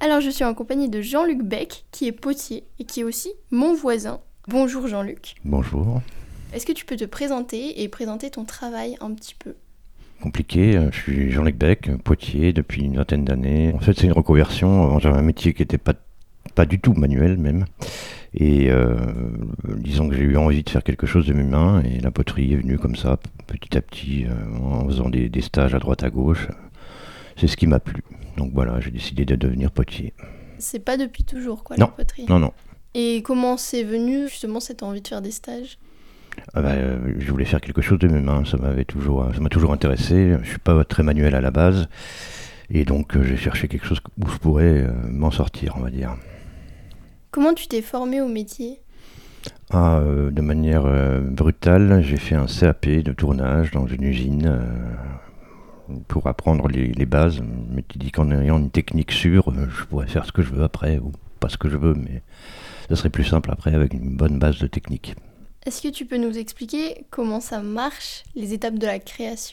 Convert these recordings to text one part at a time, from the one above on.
Alors je suis en compagnie de Jean-Luc Beck, qui est potier et qui est aussi mon voisin. Bonjour Jean-Luc. Bonjour. Est-ce que tu peux te présenter et présenter ton travail un petit peu ? Compliqué, je suis Jean-Luc Beck, potier depuis une vingtaine d'années. En fait, c'est une reconversion. J'avais un métier qui n'était pas du tout manuel même. Et disons que j'ai eu envie de faire quelque chose de mes mains et la poterie est venue comme ça, petit à petit, en faisant des stages à droite à gauche. C'est ce qui m'a plu. Donc voilà, j'ai décidé de devenir potier. C'est pas depuis toujours quoi, Non, la poterie ? non. Et comment c'est venu justement cette envie de faire des stages ? Je voulais faire quelque chose de mes mains, ça m'a toujours intéressé. Je suis pas très manuel à la base, et donc j'ai cherché quelque chose où je pourrais m'en sortir, on va dire. Comment tu t'es formé au métier ? De manière brutale, j'ai fait un CAP de tournage dans une usine pour apprendre les bases. Mais tu dis qu'en ayant une technique sûre, je pourrais faire ce que je veux après, ou pas ce que je veux, mais ça serait plus simple après avec une bonne base de technique. Est-ce que tu peux nous expliquer comment ça marche, les étapes de la création ?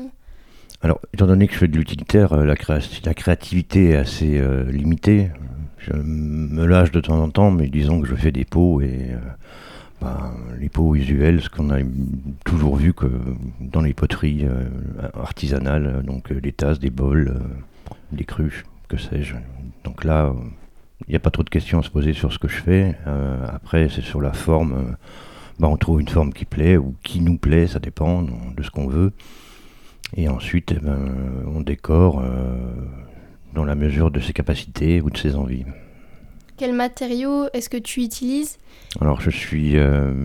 Alors, étant donné que je fais de l'utilitaire, la créativité est assez limitée. Je me lâche de temps en temps, mais disons que je fais des pots et les pots usuels, ce qu'on a toujours vu que dans les poteries artisanales, donc des tasses, des bols, des cruches, que sais-je. Donc là, il n'y a pas trop de questions à se poser sur ce que je fais. Après, c'est sur la forme. On trouve une forme qui plaît ou qui nous plaît, ça dépend de ce qu'on veut. Et ensuite, on décore dans la mesure de ses capacités ou de ses envies. Quels matériaux est-ce que tu utilises ? Alors, je suis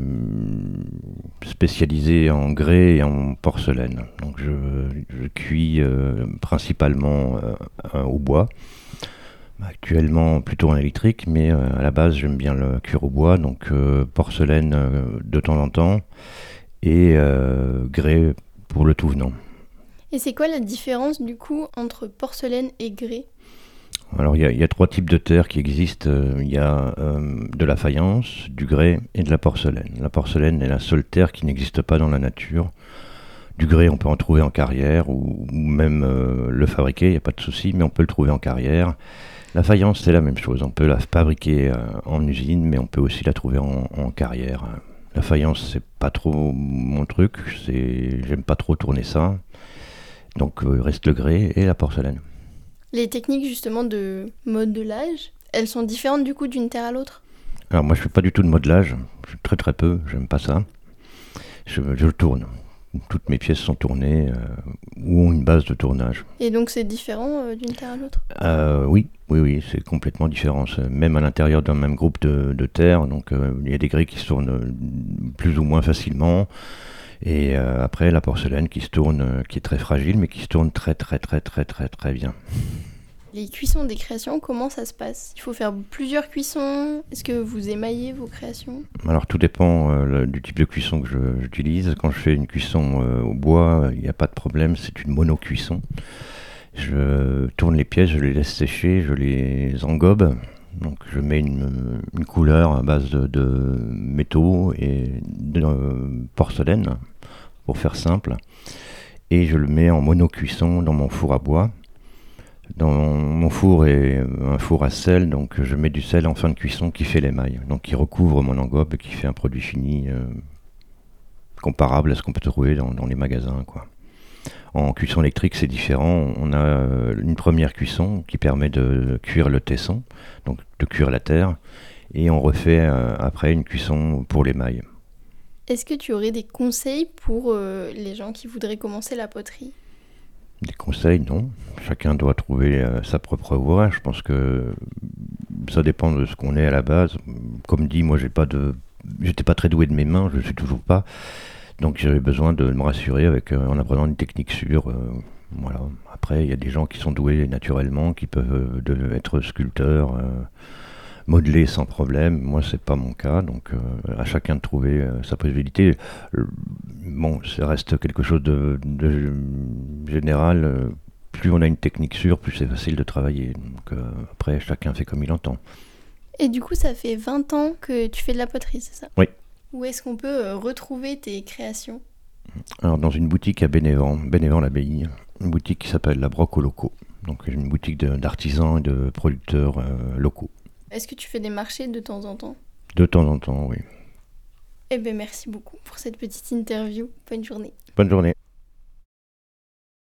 spécialisé en grès et en porcelaine. Donc, je cuis principalement au bois. Actuellement plutôt en électrique, mais à la base j'aime bien le cuire au bois, donc porcelaine de temps en temps et grès pour le tout venant. Et c'est quoi la différence du coup entre porcelaine et grès ? Alors il y a 3 types de terre qui existent. Il y a de la faïence, du grès et de la porcelaine. La porcelaine est la seule terre qui n'existe pas dans la nature. Du grès on peut en trouver en carrière ou même le fabriquer, il n'y a pas de souci, mais on peut le trouver en carrière. La faïence, c'est la même chose. On peut la fabriquer en usine, mais on peut aussi la trouver en carrière. La faïence, c'est pas trop mon truc. J'aime pas trop tourner ça. Donc, il reste le grès et la porcelaine. Les techniques justement de modelage, elles sont différentes du coup d'une terre à l'autre ? Alors, moi, je fais pas du tout de modelage. Très très peu. J'aime pas ça. Je le tourne. Toutes mes pièces sont tournées ou ont une base de tournage. Et donc c'est différent d'une terre à l'autre ? Oui, c'est complètement différent. Même à l'intérieur d'un même groupe de terre, donc il y a des grès qui se tournent plus ou moins facilement. Et après la porcelaine qui se tourne, qui est très fragile, mais qui se tourne très très très très très très bien. Les cuissons des créations, comment ça se passe ? Il faut faire plusieurs cuissons ? Est-ce que vous émaillez vos créations ? Alors tout dépend du type de cuisson que j'utilise. Quand je fais une cuisson au bois, il n'y a pas de problème, c'est une mono-cuisson. Je tourne les pièces, je les laisse sécher, je les engobe. Donc je mets une couleur à base de métaux et de porcelaine, pour faire simple. Et je le mets en mono-cuisson dans mon four à bois. Mon four est un four à sel, donc je mets du sel en fin de cuisson qui fait l'émail. Donc qui recouvre mon engobe et qui fait un produit fini comparable à ce qu'on peut trouver dans les magasins, quoi. En cuisson électrique, c'est différent. On a une première cuisson qui permet de cuire le tesson, donc de cuire la terre, et on refait après une cuisson pour l'émail. Est-ce que tu aurais des conseils pour les gens qui voudraient commencer la poterie ? Des conseils, non. Chacun doit trouver sa propre voie. Je pense que ça dépend de ce qu'on est à la base. Comme dit, moi, j'étais pas très doué de mes mains, je ne suis toujours pas. Donc j'avais besoin de me rassurer en apprenant une technique sûre. Voilà. Après, il y a des gens qui sont doués naturellement, qui peuvent être sculpteurs, modeler sans problème. Moi, c'est pas mon cas, donc à chacun de trouver sa possibilité. Ça reste quelque chose de général. Plus on a une technique sûre, plus c'est facile de travailler. Donc après, chacun fait comme il entend. Et du coup, ça fait 20 ans que tu fais de la poterie, c'est ça ? Oui. Où est-ce qu'on peut retrouver tes créations ? Alors dans une boutique à Bénévent-l'Abbaye, une boutique qui s'appelle La Broc aux Locaux. Donc une boutique d'artisans et de producteurs locaux. Est-ce que tu fais des marchés de temps en temps? De temps en temps, oui. Eh bien, merci beaucoup pour cette petite interview. Bonne journée. Bonne journée.